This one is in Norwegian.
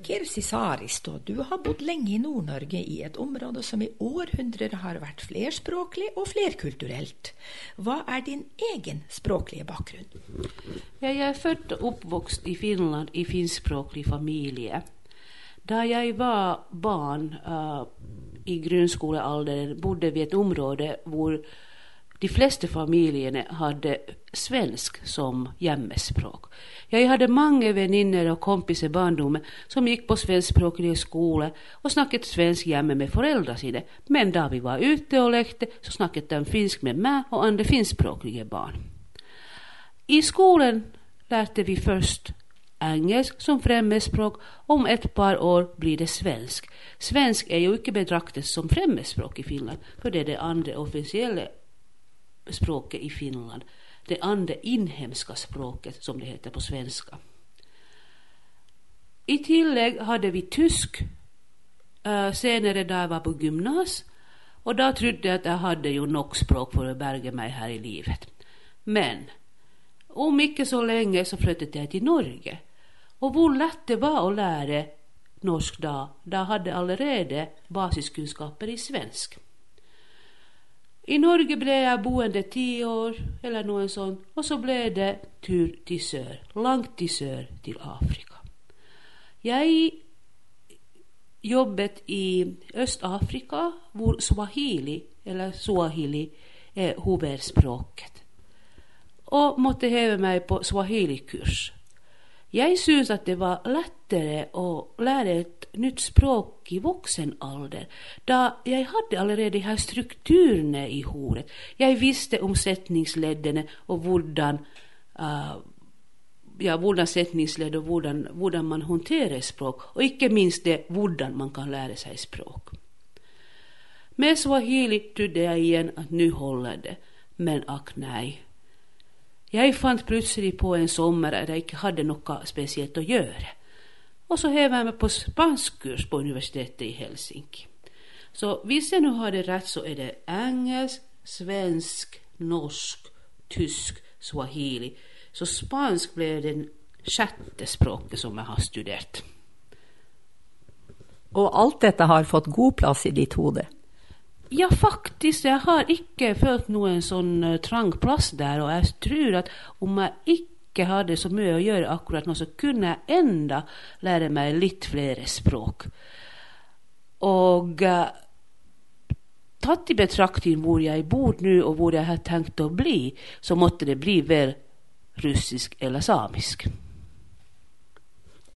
Kirsi Saaristo, du har bodd lenge i Nord-Norge i et område som i århundrer har vært flerspråklig og flerkulturelt. Hva er din egen språklige bakgrunn? Jeg er født og oppvokst i Finland i finskspråklig familie. Da jeg var barn i grunnskolealder, bodde vi i et område hvor de fleste familiene hadde svensk som hjemmespråk. Jeg hadde mange venninner og kompiser i barndommen som gikk på svenskspråklige skole og snakket svensk hjemme med foreldre sine. Men da vi var ute og lekte, så snakket de finsk med meg og andre finskspråklige barn. I skolen lærte vi først engelsk som fremmedspråk. Om et par år blir det svensk. Svensk er jo ikke betraktet som fremmedspråk i Finland, for det er det andre offisielle språket i Finland. Det andre inhemska språket, som det heter på svenska. I tillegg hadde vi tysk senere da jeg var på gymnas, og da trodde jeg at jeg hadde jo nok språk for å berge meg her i livet. Men om ikke så lenge så flyttet jeg til Norge. Og hvor lett det var å lære norsk da hadde jeg allerede basiskunnskaper i svensk. I Norge ble jeg boende 10 år, eller noe sånt, og så ble det tur til sør, langt til sør til Afrika. Jeg jobbet i Øst-Afrika, hvor Swahili er hovedspråket, og måtte heve meg på Swahili-kurs. Jeg synes at det var lettere å lære et nytt språk i voksen alder, da jeg hadde allerede her strukturene i hodet. Jeg visste om setningsleddene og hvordan setningsledd og hvordan man håndterer språk, og ikke minst det hvordan man kan lære seg språk. Med Swahili trodde jeg igjen at nå holder det, men akk nei. Jeg fant plutselig på en sommer at jeg ikke hadde noe spesielt å gjøre. Og så hev jeg meg på spanskkurs på universitetet i Helsinki. Så hvis jeg nå har det rett, så er det engelsk, svensk, norsk, tysk, swahili. Så spansk ble den 6. språket som jeg har studert. Og alt dette har fått god plass i ditt hode? Ja, faktisk. Jeg har ikke følt noen sånn trang plass der, og jeg tror at om jeg ikke hadde så mye å gjøre akkurat nå, så kunne jeg enda lære meg litt flere språk. Og tatt i betraktning hvor jeg bor nå, og hvor jeg har tenkt å bli, så måtte det bli vel russisk eller samisk.